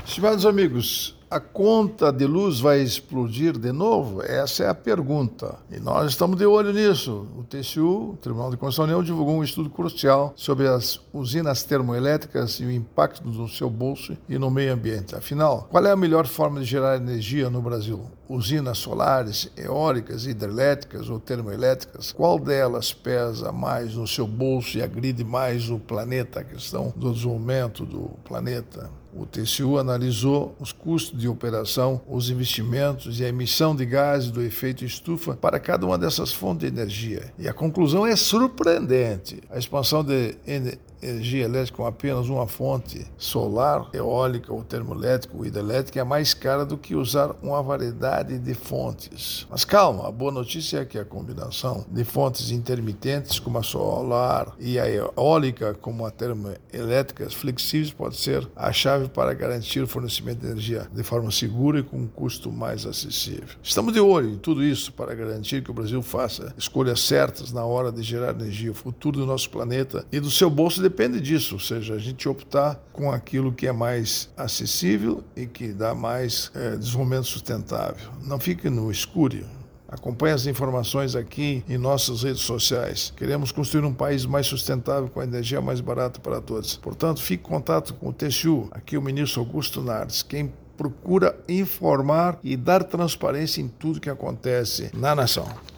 Estimados amigos, a conta de luz vai explodir de novo? Essa é a pergunta. E nós estamos de olho nisso. O TCU, o Tribunal de Contas da União, divulgou um estudo crucial sobre as usinas termoelétricas e o impacto no seu bolso e no meio ambiente. Afinal, qual é a melhor forma de gerar energia no Brasil? Usinas solares, eólicas, hidrelétricas ou termoelétricas? Qual delas pesa mais no seu bolso e agride mais o planeta? A questão do desenvolvimento do planeta. O TCU analisou os custos de operação, os investimentos e a emissão de gases do efeito estufa para cada uma dessas fontes de energia. E a conclusão é surpreendente. A expansão de energia elétrica com apenas uma fonte solar, eólica ou termoelétrica ou hidrelétrica é mais cara do que usar uma variedade de fontes. Mas calma, a boa notícia é que a combinação de fontes intermitentes como a solar e a eólica como a termoelétrica flexíveis pode ser a chave para garantir o fornecimento de energia de forma segura e com um custo mais acessível. Estamos de olho em tudo isso para garantir que o Brasil faça escolhas certas na hora de gerar energia. O futuro do nosso planeta e do seu bolso depende disso, ou seja, a gente optar com aquilo que é mais acessível e que dá mais desenvolvimento sustentável. Não fique no escuro. Acompanhe as informações aqui em nossas redes sociais. Queremos construir um país mais sustentável com a energia mais barata para todos. Portanto, fique em contato com o TCU, aqui o ministro Augusto Nardes, quem procura informar e dar transparência em tudo que acontece na nação.